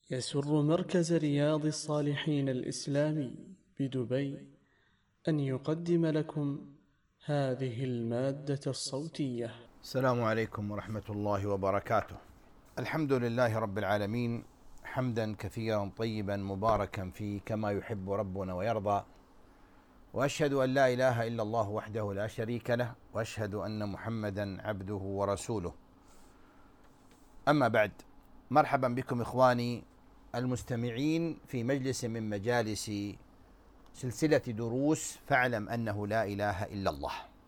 يسر مركز رياض الصالحين الإسلامي بدبي أن يقدم لكم هذه المادة الصوتية. السلام عليكم ورحمة الله وبركاته. الحمد لله رب العالمين، حمدا كثيرا طيبا مباركا فيه كما يحب ربنا ويرضى، وأشهد أن لا إله إلا الله وحده لا شريك له، وأشهد أن محمدا عبده ورسوله. أما بعد، مرحبا بكم إخواني المستمعين في مجلس من مجالس سلسلة دروس فاعلم أنه لا إله إلا الله.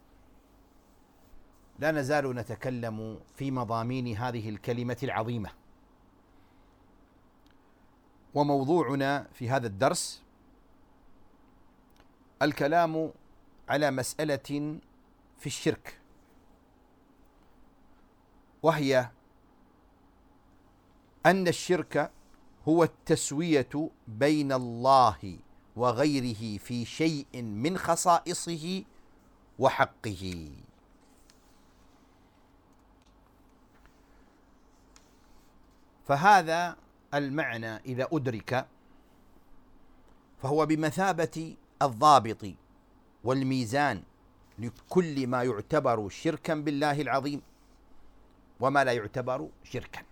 لا نزال نتكلم في مضامين هذه الكلمة العظيمة، وموضوعنا في هذا الدرس الكلام على مسألة في الشرك، وهي أن الشرك هو التسوية بين الله وغيره في شيء من خصائصه وحقه. فهذا المعنى إذا أدرك فهو بمثابة الضابط والميزان لكل ما يعتبر شركا بالله العظيم وما لا يعتبر شركا،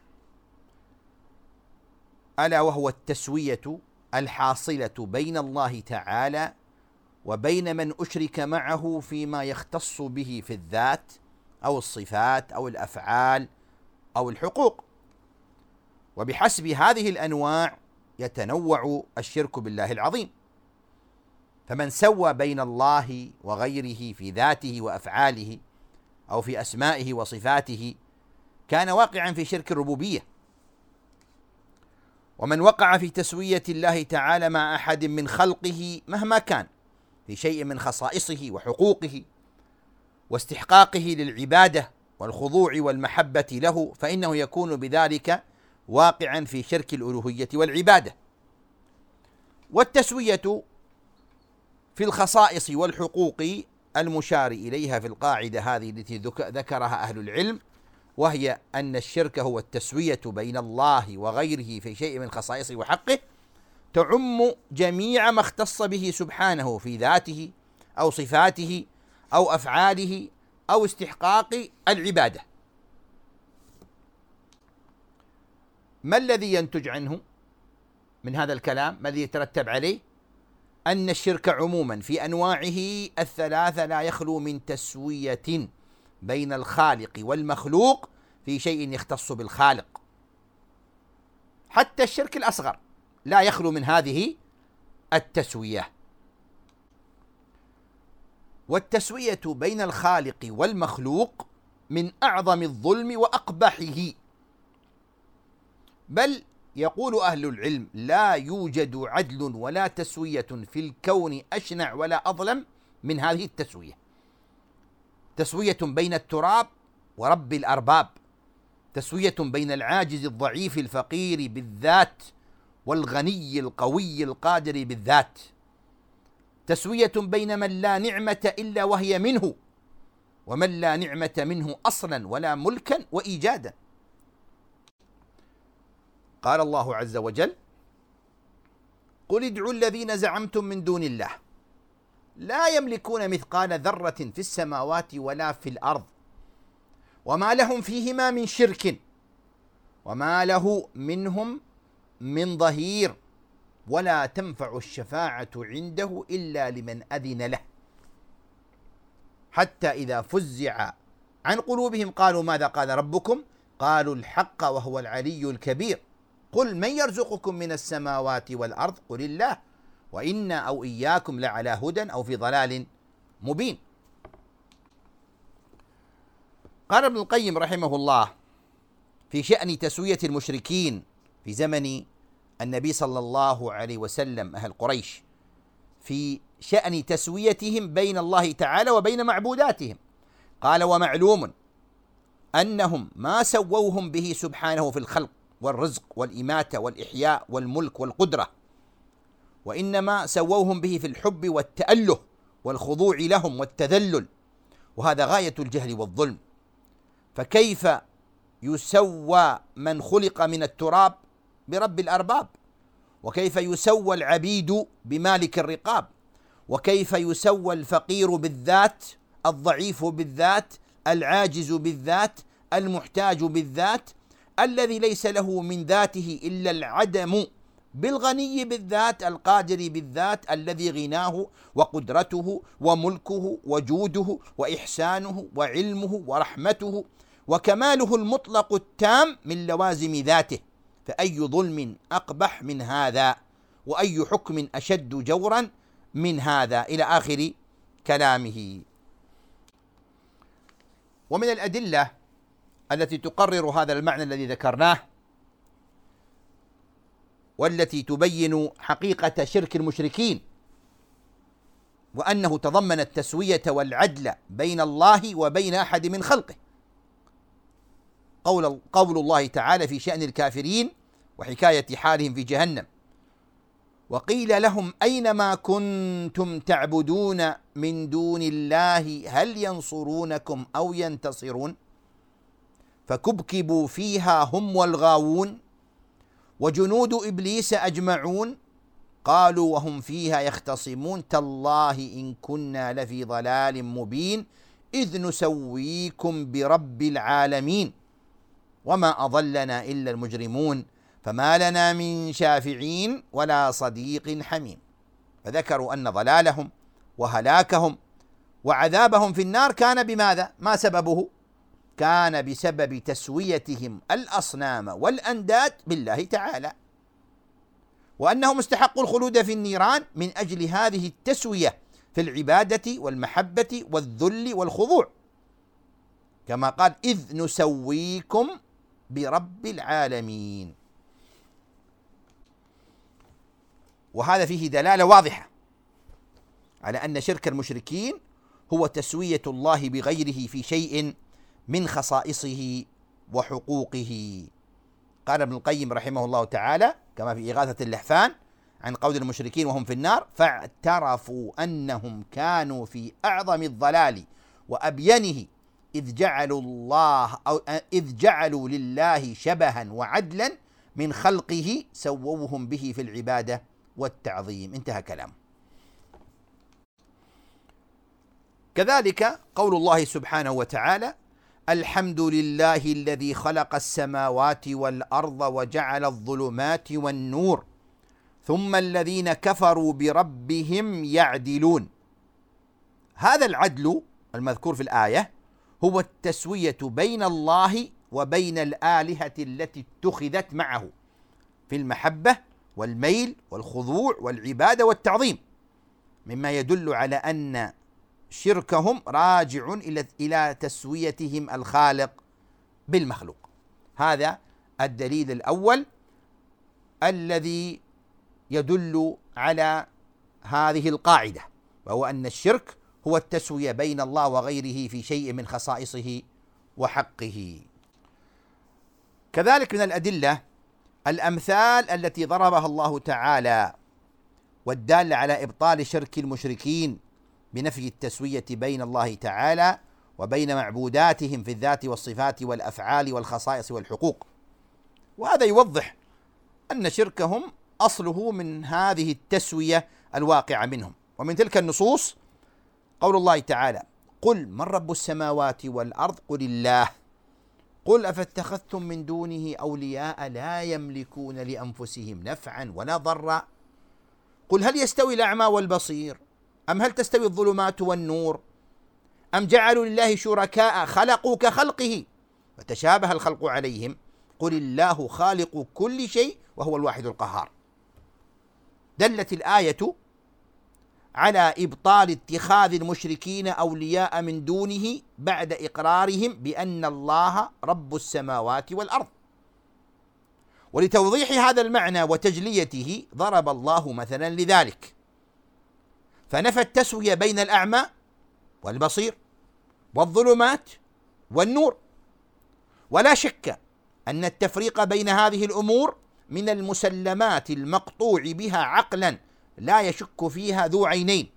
ألا وهو التسوية الحاصلة بين الله تعالى وبين من أشرك معه فيما يختص به في الذات أو الصفات أو الأفعال أو الحقوق. وبحسب هذه الأنواع يتنوع الشرك بالله العظيم، فمن سوى بين الله وغيره في ذاته وأفعاله أو في أسمائه وصفاته كان واقعا في شرك الربوبية، ومن وقع في تسوية الله تعالى مع أحد من خلقه مهما كان في شيء من خصائصه وحقوقه واستحقاقه للعبادة والخضوع والمحبة له، فإنه يكون بذلك واقعا في شرك الألوهية والعبادة. والتسوية في الخصائص والحقوق المشار إليها في القاعدة هذه التي ذكرها أهل العلم، وهي أن الشرك هو التسوية بين الله وغيره في شيء من خصائصه وحقه، تعم جميع ما اختص به سبحانه في ذاته أو صفاته أو أفعاله أو استحقاق العبادة. ما الذي ينتج عنه من هذا الكلام؟ ما الذي يترتب عليه؟ أن الشرك عموما في أنواعه الثلاثة لا يخلو من تسوية بين الخالق والمخلوق في شيء يختص بالخالق. حتى الشرك الأصغر لا يخلو من هذه التسوية. والتسوية بين الخالق والمخلوق من أعظم الظلم وأقبحه، بل يقول أهل العلم لا يوجد عدل ولا تسوية في الكون أشنع ولا أظلم من هذه التسوية. تسوية بين التراب ورب الأرباب، تسوية بين العاجز الضعيف الفقير بالذات والغني القوي القادر بالذات، تسوية بين من لا نعمة إلا وهي منه ومن لا نعمة منه أصلا ولا ملكا وإيجادا. قال الله عز وجل: قل ادعوا الذين زعمتم من دون الله لا يملكون مثقال ذرة في السماوات ولا في الأرض وما لهم فيهما من شرك وما له منهم من ظهير ولا تنفع الشفاعة عنده إلا لمن أذن له حتى إذا فزع عن قلوبهم قالوا ماذا قال ربكم قالوا الحق وهو العلي الكبير قل من يرزقكم من السماوات والأرض قل الله وإنا أو إياكم لعلى هدى أو في ضلال مبين. قال ابن القيم رحمه الله في شأن تسوية المشركين في زمن النبي صلى الله عليه وسلم أهل قريش، في شأن تسويتهم بين الله تعالى وبين معبوداتهم، قال: ومعلوم أنهم ما سووهم به سبحانه في الخلق والرزق والإماتة والإحياء والملك والقدرة، وإنما سووهم به في الحب والتأله والخضوع لهم والتذلل، وهذا غاية الجهل والظلم. فكيف يسوى من خلق من التراب برب الأرباب، وكيف يسوى العبيد بمالك الرقاب، وكيف يسوى الفقير بالذات، الضعيف بالذات، العاجز بالذات، المحتاج بالذات، الذي ليس له من ذاته إلا العدم بالغني بالذات، القادر بالذات، الذي غناه وقدرته وملكه وجوده وإحسانه وعلمه ورحمته وكماله المطلق التام من لوازم ذاته، فأي ظلم أقبح من هذا، وأي حكم أشد جورا من هذا، إلى آخر كلامه. ومن الأدلة التي تقرر هذا المعنى الذي ذكرناه، والتي تبين حقيقة شرك المشركين، وأنه تضمن التسوية والعدل بين الله وبين أحد من خلقه، قول الله تعالى في شأن الكافرين وحكاية حالهم في جهنم: وقيل لهم أين ما كنتم تعبدون من دون الله هل ينصرونكم أو ينتصرون، فكبكبوا فيها هم والغاوون وجنود إبليس أجمعون، قالوا وهم فيها يختصمون تالله إن كنا لفي ضلال مبين إذ نسويكم برب العالمين وما أضلنا إلا المجرمون فما لنا من شافعين ولا صديق حميم. فذكروا أن ضلالهم وهلاكهم وعذابهم في النار كان بماذا؟ ما سببه؟ كان بسبب تسويتهم الأصنام والأنداد بالله تعالى، وأنهم استحقوا الخلود في النيران من أجل هذه التسوية في العبادة والمحبة والذل والخضوع، كما قال إذ نسويكم برب العالمين. وهذا فيه دلالة واضحة على أن شرك المشركين هو تسوية الله بغيره في شيء من خصائصه وحقوقه. قال ابن القيم رحمه الله تعالى كما في إغاثة اللحفان عن قول المشركين وهم في النار: فاعترفوا أنهم كانوا في أعظم الضلال وأبينه إذ جعلوا لله شبها وعدلا من خلقه سووهم به في العبادة والتعظيم. انتهى كلامه. كذلك قول الله سبحانه وتعالى: الحمد لله الذي خلق السماوات والأرض وجعل الظلمات والنور ثم الذين كفروا بربهم يعدلون. هذا العدل المذكور في الآية هو التسوية بين الله وبين الآلهة التي اتخذت معه في المحبة والميل والخضوع والعبادة والتعظيم، مما يدل على أن شركهم راجع إلى تسويتهم الخالق بالمخلوق. هذا الدليل الأول الذي يدل على هذه القاعدة، وهو أن الشرك هو التسوية بين الله وغيره في شيء من خصائصه وحقه. كذلك من الأدلة الأمثال التي ضربها الله تعالى والدالة على إبطال شرك المشركين بنفي التسوية بين الله تعالى وبين معبوداتهم في الذات والصفات والأفعال والخصائص والحقوق. وهذا يوضح أن شركهم أصله من هذه التسوية الواقعة منهم. ومن تلك النصوص قول الله تعالى: قل من رب السماوات والأرض قل الله قل أفاتخذتم من دونه أولياء لا يملكون لأنفسهم نفعا ولا ضرا قل هل يستوي الأعمى والبصير أم هل تستوي الظلمات والنور أم جعلوا لله شركاء خلقوا كخلقه فتشابه الخلق عليهم قل الله خالق كل شيء وهو الواحد القهار. دلت الآية على إبطال اتخاذ المشركين أولياء من دونه بعد إقرارهم بأن الله رب السماوات والأرض. ولتوضيح هذا المعنى وتجليته ضرب الله مثلا لذلك، فنفى التسوية بين الأعمى والبصير والظلمات والنور. ولا شك أن التفريق بين هذه الأمور من المسلمات المقطوع بها عقلا لا يشك فيها ذو عينين،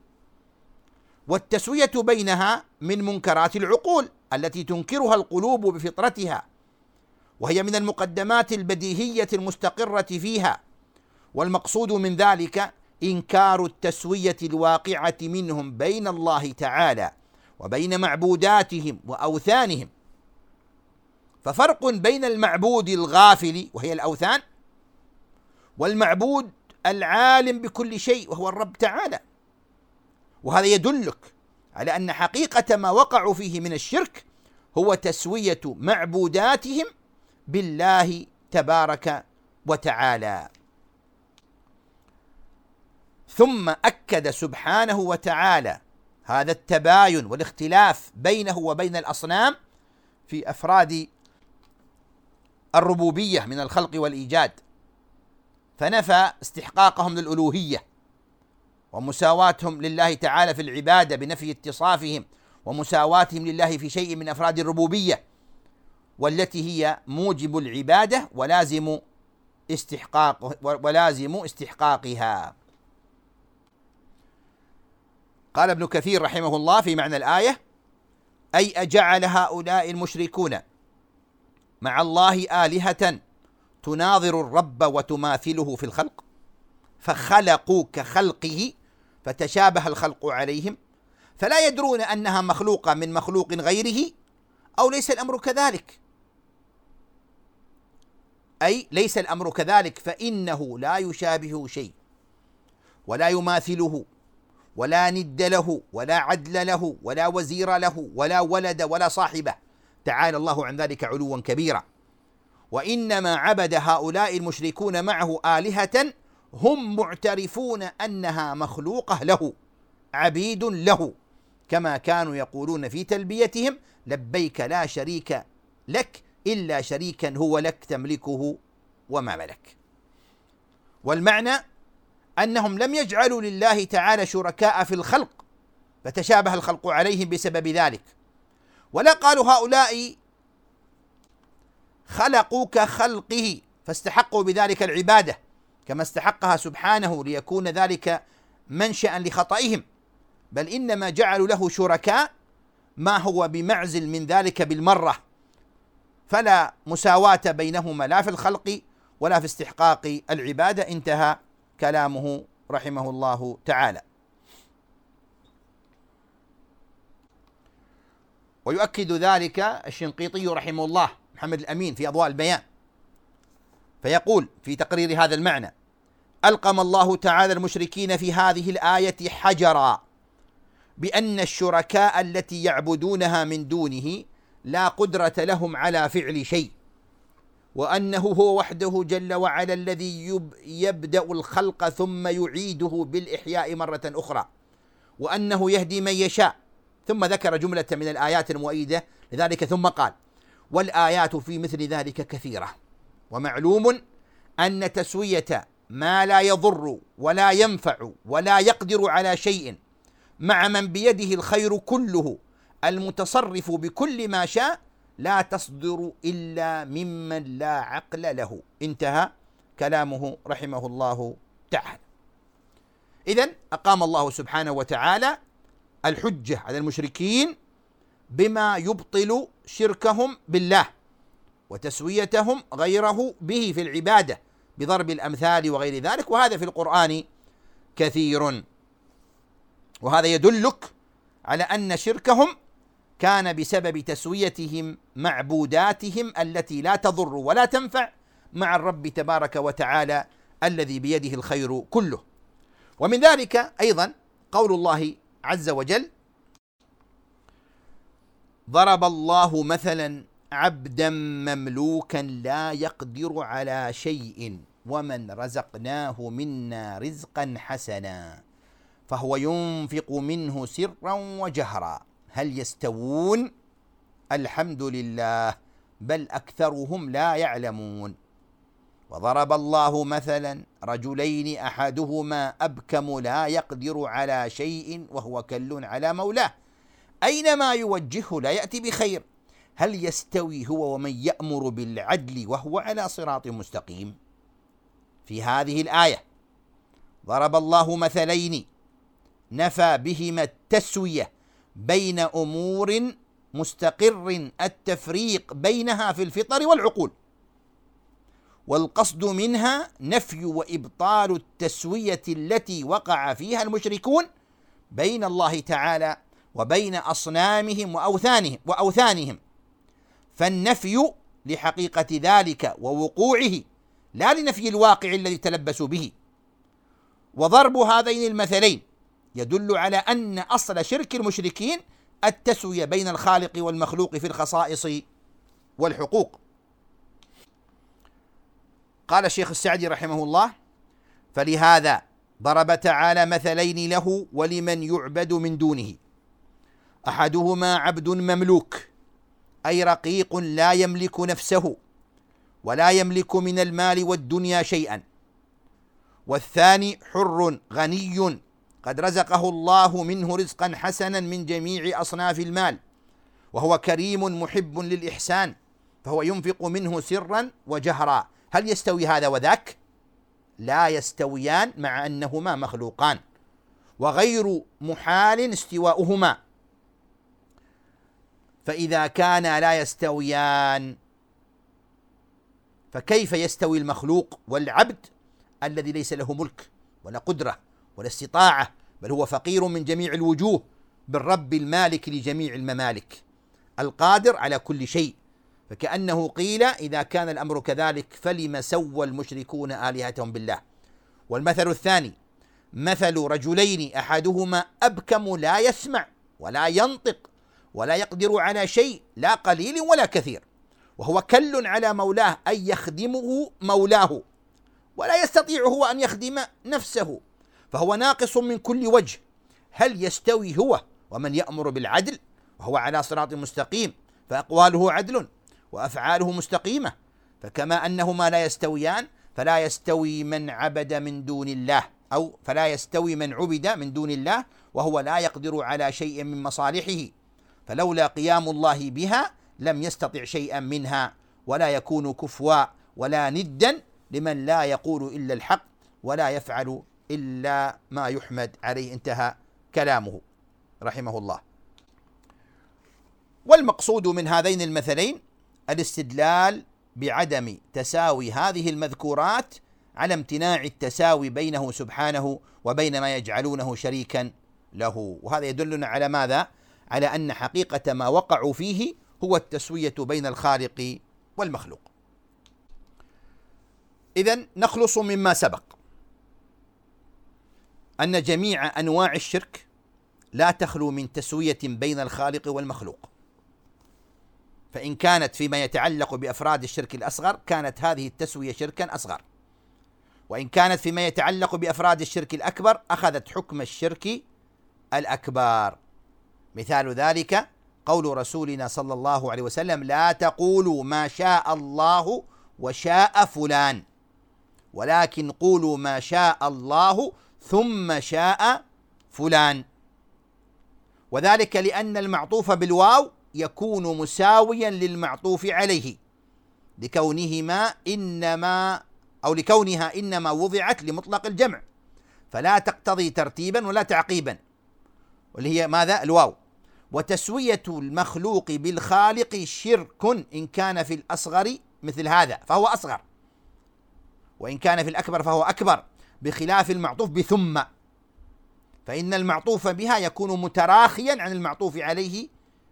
والتسوية بينها من منكرات العقول التي تنكرها القلوب بفطرتها، وهي من المقدمات البديهية المستقرة فيها، والمقصود من ذلك إنكار التسوية الواقعة منهم بين الله تعالى وبين معبوداتهم وأوثانهم. ففرق بين المعبود الغافل وهي الأوثان والمعبود العالم بكل شيء وهو الرب تعالى. وهذا يدلك على أن حقيقة ما وقعوا فيه من الشرك هو تسوية معبوداتهم بالله تبارك وتعالى. ثم أكد سبحانه وتعالى هذا التباين والاختلاف بينه وبين الأصنام في أفراد الربوبية من الخلق والإيجاد، فنفى استحقاقهم للألوهية ومساواتهم لله تعالى في العبادة بنفي اتصافهم ومساواتهم لله في شيء من أفراد الربوبية، والتي هي موجب العبادة ولازم استحقاقها. قال ابن كثير رحمه الله في معنى الآية: أي أجعل هؤلاء المشركون مع الله آلهة تناظر الرب وتماثله في الخلق، فخلقوا كخلقه فتشابه الخلق عليهم، فلا يدرون أنها مخلوقة من مخلوق غيره، أو ليس الأمر كذلك، أي ليس الأمر كذلك، فإنه لا يشابه شيء ولا يماثله ولا ند له ولا عدل له ولا وزير له ولا ولد ولا صاحبة، تعالى الله عن ذلك علوا كبيرا. وإنما عبد هؤلاء المشركون معه آلهة هم معترفون أنها مخلوقة له، عبيد له، كما كانوا يقولون في تلبيتهم: لبيك لا شريك لك إلا شريكا هو لك تملكه وما ملك. والمعنى أنهم لم يجعلوا لله تعالى شركاء في الخلق فتشابه الخلق عليهم بسبب ذلك، ولا قالوا هؤلاء خلقوا كخلقه فاستحقوا بذلك العبادة كما استحقها سبحانه ليكون ذلك منشأ لخطئهم، بل إنما جعلوا له شركاء ما هو بمعزل من ذلك بالمرة، فلا مساواة بينهما لا في الخلق ولا في استحقاق العبادة. انتهى كلامه رحمه الله تعالى. ويؤكد ذلك الشنقيطي رحمه الله محمد الأمين في أضواء البيان، فيقول في تقرير هذا المعنى: ألقم الله تعالى المشركين في هذه الآية حجرا بأن الشركاء التي يعبدونها من دونه لا قدرة لهم على فعل شيء، وأنه هو وحده جل وعلا الذي يبدأ الخلق ثم يعيده بالإحياء مرة أخرى، وأنه يهدي من يشاء. ثم ذكر جملة من الآيات المؤيدة لذلك ثم قال: والآيات في مثل ذلك كثيرة، ومعلوم أن تسوية ما لا يضر ولا ينفع ولا يقدر على شيء مع من بيده الخير كله المتصرف بكل ما شاء لا تصدر إلا ممن لا عقل له. انتهى كلامه رحمه الله تعالى. إذن أقام الله سبحانه وتعالى الحجة على المشركين بما يبطل شركهم بالله وتسويتهم غيره به في العبادة بضرب الأمثال وغير ذلك، وهذا في القرآن كثير. وهذا يدلك على أن شركهم كان بسبب تسويتهم معبوداتهم التي لا تضر ولا تنفع مع الرب تبارك وتعالى الذي بيده الخير كله. ومن ذلك أيضا قول الله عز وجل: ضرب الله مثلا عبدا مملوكا لا يقدر على شيء ومن رزقناه منا رزقا حسنا فهو ينفق منه سرا وجهرا هل يستوون؟ الحمد لله بل أكثرهم لا يعلمون. وضرب الله مثلا رجلين أحدهما أبكم لا يقدر على شيء وهو كل على مولاه أينما يوجهه لا يأتي بخير هل يستوي هو ومن يأمر بالعدل وهو على صراط مستقيم. في هذه الآية ضرب الله مثلين نفى بهما التسوية بين أمور مستقر التفريق بينها في الفطر والعقول، والقصد منها نفي وإبطال التسوية التي وقع فيها المشركون بين الله تعالى وبين أصنامهم وأوثانهم، فالنفي لحقيقة ذلك ووقوعه لا لنفي الواقع الذي تلبسوا به. وضرب هذين المثلين يدل على أن أصل شرك المشركين التسوية بين الخالق والمخلوق في الخصائص والحقوق. قال الشيخ السعدي رحمه الله: فلهذا ضرب تعالى مثلين له ولمن يعبد من دونه، أحدهما عبد مملوك أي رقيق لا يملك نفسه ولا يملك من المال والدنيا شيئا، والثاني حر غني قد رزقه الله منه رزقا حسنا من جميع أصناف المال، وهو كريم محب للإحسان، فهو ينفق منه سرا وجهرا. هل يستوي هذا وذاك؟ لا يستويان، مع أنهما مخلوقان، وغير محال استواؤهما. فإذا كان لا يستويان فكيف يستوي المخلوق والعبد الذي ليس له ملك ولا قدرة ولا استطاعة، بل هو فقير من جميع الوجوه، بالرب المالك لجميع الممالك القادر على كل شيء؟ فكأنه قيل: إذا كان الأمر كذلك فلم سوى المشركون آلهتهم بالله. والمثل الثاني مثل رجلين أحدهما أبكم لا يسمع ولا ينطق ولا يقدر على شيء لا قليل ولا كثير، وهو كل على مولاه أي يخدمه مولاه، ولا يستطيع هو أن يخدم نفسه، فهو ناقص من كل وجه. هل يستوي هو ومن يأمر بالعدل وهو على صراط مستقيم، فأقواله عدل وأفعاله مستقيمة؟ فكما أنهما لا يستويان فلا يستوي من عبد من دون الله، أو فلا يستوي من عبد من دون الله وهو لا يقدر على شيء من مصالحه، فلولا قيام الله بها لم يستطع شيئا منها، ولا يكون كفوا ولا ندا لمن لا يقول إلا الحق ولا يفعل إلا ما يحمد عليه. انتهى كلامه رحمه الله. والمقصود من هذين المثلين الاستدلال بعدم تساوي هذه المذكورات على امتناع التساوي بينه سبحانه وبين ما يجعلونه شريكا له. وهذا يدلنا على ماذا؟ على أن حقيقة ما وقعوا فيه هو التسوية بين الخالق والمخلوق. إذن نخلص مما سبق أن جميع أنواع الشرك لا تخلو من تسوية بين الخالق والمخلوق، فإن كانت فيما يتعلق بأفراد الشرك الأصغر كانت هذه التسوية شركا أصغر، وإن كانت فيما يتعلق بأفراد الشرك الأكبر أخذت حكم الشرك الأكبر. مثال ذلك قول رسولنا صلى الله عليه وسلم: لا تقولوا ما شاء الله وشاء فلان، ولكن قولوا ما شاء الله ثم شاء فلان. وذلك لأن المعطوف بالواو يكون مساويا للمعطوف عليه لكونها إنما وضعت لمطلق الجمع، فلا تقتضي ترتيبا ولا تعقيبا، واللي هي ماذا؟ الواو. وتسوية المخلوق بالخالق شرك إن كان في الأصغر مثل هذا فهو أصغر، وإن كان في الأكبر فهو أكبر، بخلاف المعطوف بثم، فإن المعطوف بها يكون متراخيا عن المعطوف عليه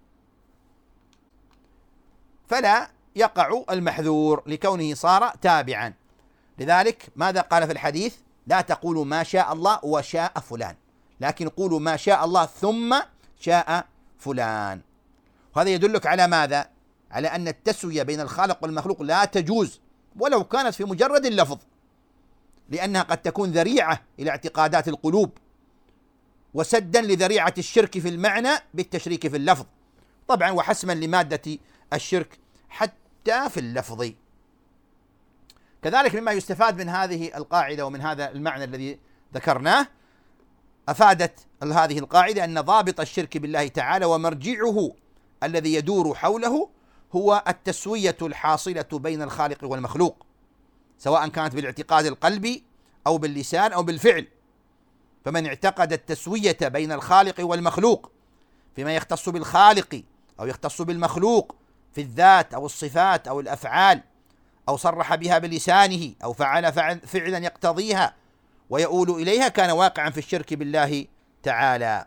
فلا يقع المحذور لكونه صار تابعا. لذلك ماذا قال في الحديث؟ لا تقولوا ما شاء الله وشاء فلان، لكن قولوا ما شاء الله ثم شاء فلان. وهذا يدلك على ماذا؟ على أن التسوية بين الخالق والمخلوق لا تجوز ولو كانت في مجرد اللفظ، لأنها قد تكون ذريعة إلى اعتقادات القلوب وسدا لذريعة الشرك في المعنى بالتشريك في اللفظ، طبعا وحسما لمادة الشرك حتى في اللفظ. كذلك مما يستفاد من هذه القاعدة ومن هذا المعنى الذي ذكرناه، أفادت هذه القاعدة أن ضابط الشرك بالله تعالى ومرجعه الذي يدور حوله هو التسوية الحاصلة بين الخالق والمخلوق، سواء كانت بالاعتقاد القلبي أو باللسان أو بالفعل. فمن اعتقد التسوية بين الخالق والمخلوق فيما يختص بالخالق أو يختص بالمخلوق في الذات أو الصفات أو الأفعال أو صرح بها بلسانه أو فعل فعلا يقتضيها ويؤول إليها كان واقعا في الشرك بالله تعالى.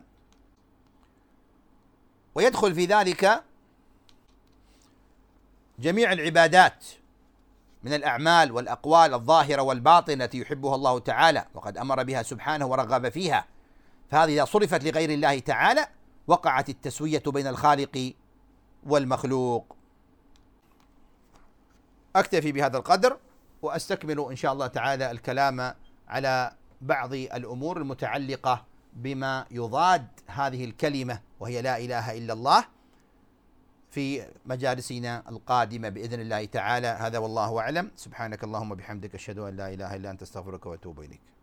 ويدخل في ذلك جميع العبادات من الأعمال والأقوال الظاهرة والباطنة التي يحبها الله تعالى وقد أمر بها سبحانه ورغب فيها، فهذه إذا صرفت لغير الله تعالى وقعت التسوية بين الخالق والمخلوق. أكتفي بهذا القدر وأستكمل إن شاء الله تعالى الكلام على بعض الأمور المتعلقة بما يضاد هذه الكلمة وهي لا إله إلا الله في مجالسنا القادمة بإذن الله تعالى. هذا والله أعلم. سبحانك اللهم وبحمدك أشهد أن لا إله إلا أنت أستغفرك وأتوب إليك.